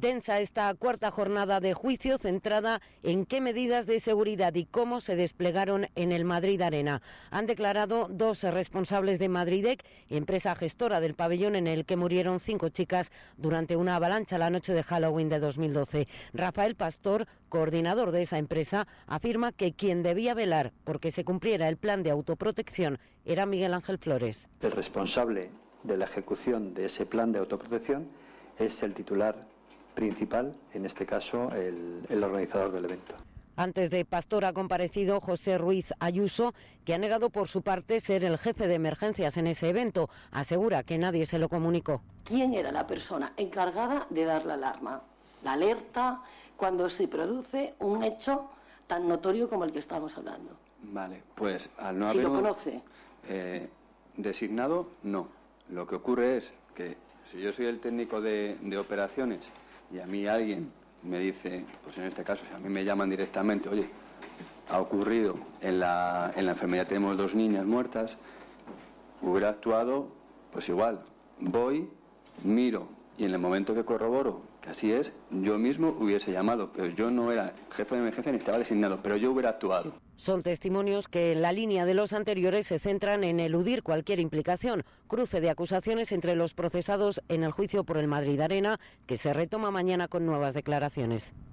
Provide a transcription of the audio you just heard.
Densa esta cuarta jornada de juicio, centrada en qué medidas de seguridad y cómo se desplegaron en el Madrid Arena. Han declarado dos responsables de Madridec, empresa gestora del pabellón en el que murieron 5 chicas durante una avalancha la noche de Halloween de 2012. Rafael Pastor, coordinador de esa empresa, afirma que quien debía velar porque se cumpliera el plan de autoprotección era Miguel Ángel Flores. El responsable de la ejecución de ese plan de autoprotección es el titular principal, en este caso el organizador del evento. Antes de Pastor ha comparecido José Ruiz Ayuso, que ha negado por su parte ser el jefe de emergencias en ese evento. Asegura que nadie se lo comunicó. ¿Quién era la persona encargada de dar la alarma, la alerta, cuando se produce un hecho tan notorio como el que estamos hablando? Vale, pues al no si haber lo conoce. Designado, no. Lo que ocurre es que si yo soy el técnico de operaciones y a mí alguien me dice, pues en este caso, si a mí me llaman directamente, oye, ha ocurrido en la enfermería, tenemos 2 niñas muertas, hubiera actuado, pues igual, voy, miro, y en el momento que corroboro que así es, yo mismo hubiese llamado, pero yo no era jefe de emergencia ni estaba designado, pero yo hubiera actuado. Son testimonios que en la línea de los anteriores se centran en eludir cualquier implicación. Cruce de acusaciones entre los procesados en el juicio por el Madrid Arena, que se retoma mañana con nuevas declaraciones.